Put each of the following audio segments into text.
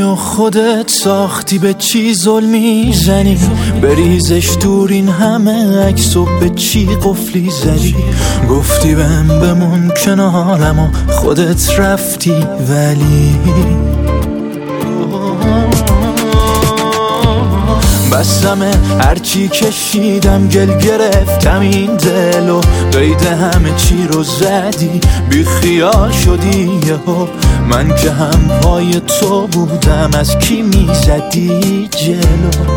منو خودت ساختی، به چی ظلمی زنی؟ بریزش دور این همه عکس و به چی قفلی زدی؟ گفتی بهم بمون کنارم و خودت رفتی، ولی بسمه هرچی کشیدم گل گرفتم این دل و قید همه چی رو زدی، بی خیال شدی یهو. من که هم پای تو بودم، از کی میزدی جلو؟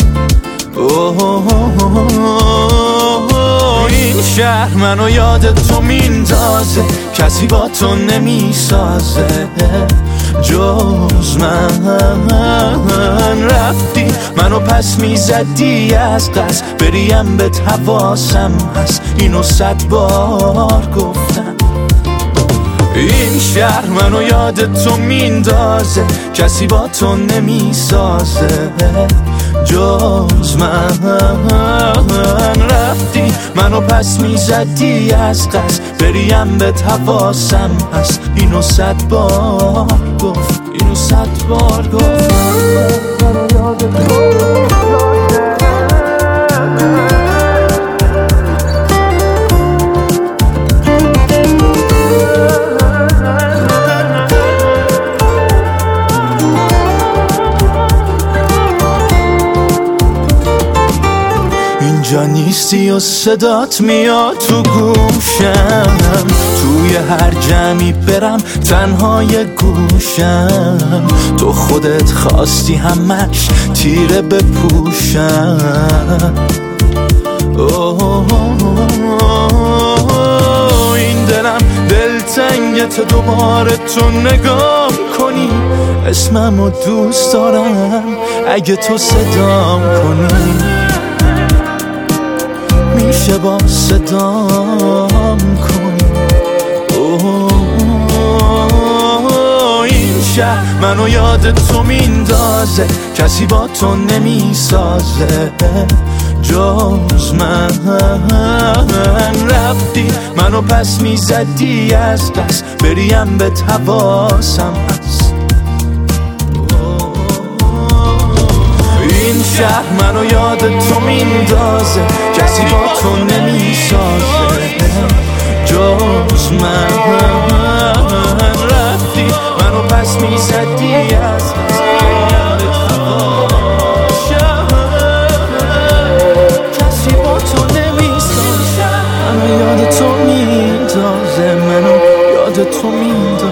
این شهر منو یاد تو میندازه، کسی با تو نمیسازه جز من. رفتی منو پس میزدی از قصد، بریم به حواسم هست، اینو 100 بار گفتم. این شهر منو یاد تو میندازه، کسی با تو نمیسازه جز من. رفتی منو پس میزدی از قصد، بریم به حواسم هست، اینو 100 بار گفت، اینو 100 بار گفت. اینجا نیستی و صدات میاد تو گوشم، توی هر جمعی برم تنهای گوشم. تو خودت خواستی همش تیره بپوشم. این دلم دلتنگت، دوباره تو نگام کنی، اسممو دوست دارم اگه تو صدام کنی. میشه با صدام کنی. این شهر منو یاد تو میندازه، کسی با تو نمیسازه جز من. رفتی منو پس میزدی از دست، بریم به حواسم هست. این شهر منو یاد تو میندازه، کسی با تو نمیسازه جز من. رفتی منو پس میزدی از دست، کسی با تو نمیسازه. منو یاد تو میندازه، منو یاد تو میندازه.